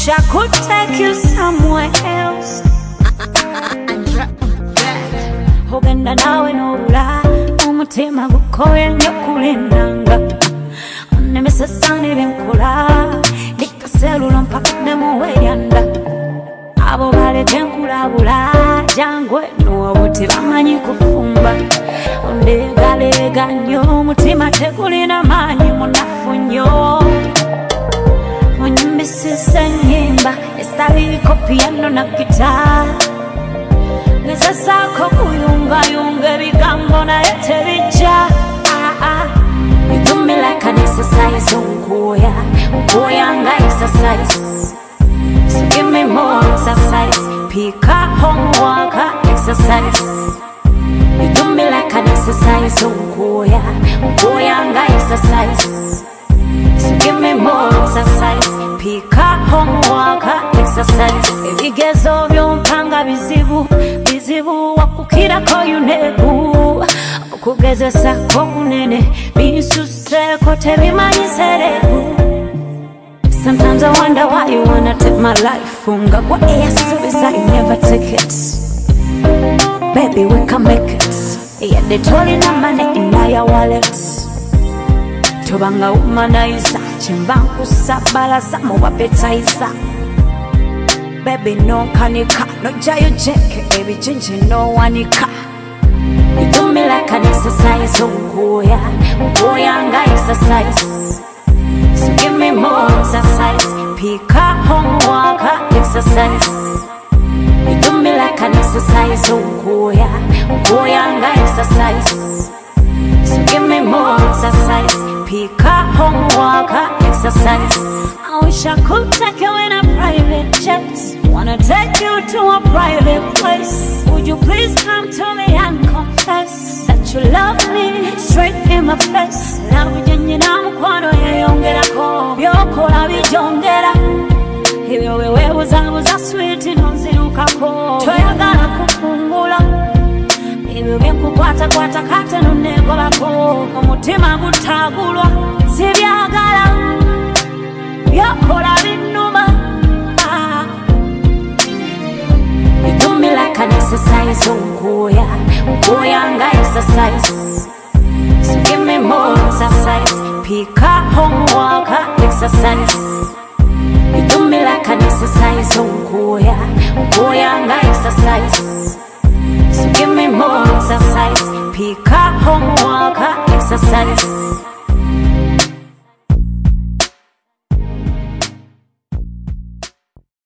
wish I could take you somewhere else. Ogenda nawe n'obula omutima gukoye nnyo kulindanga onemesesane byenkola ndikaselula mpaka nemuweryanda abo baleke nkulabula jangu eno obuti bamanyi kufumba ondegalega nnyo omutima tegulina maanyi munafu nnyo onyimbisisa ennyimba esitaliko piyano na gita ngezasaako kuyungayunga ebigambo naye tebijja. You do me like an exercise, unkoya nga exercise. So give me more exercise, pick up homework exercise. You do me like an exercise, unkoya nga exercise. So give me more exercise, pick up homework exercise. Ebigezo byompanga bizibu bizibu wakukirako yunebu okugezesako kunene binsuseko tebimanyiserebu. Sometimes I wonder why you wanna take my life. Unga kwa air service I never take it. Baby we can make it. Yeah, they told you no money in your wallet. Tobanga umanaisa chimbangu sabala samu wapetaisa. Baby no kanika, no jayo jeke, baby jinji no wanika. You do me like an exercise, ungoya nga exercise. So give me more exercise, pick up homework exercise. You do me like an exercise, ungoya nga exercise. So give me more exercise, pick up homework exercise. I wish I could take you in a private jet. Wanna take you to a private place. Would you please come to me and confess that you love me straight in my face? Love you mukwano yeyongerako byokola bijongera ebyo wewebuzabuza sweet nonzirukako toyagala kufungula ebyo byenkukwatakwata kate nonegobako omutima gutagulwa sibyagala byokola binnuma. You do me like an exercise, ungoya nga exercise. So give me more exercise, pick up homework exercise. You do me like an exercise, ungoya nga exercise. So give me more exercise, pick up homework exercise.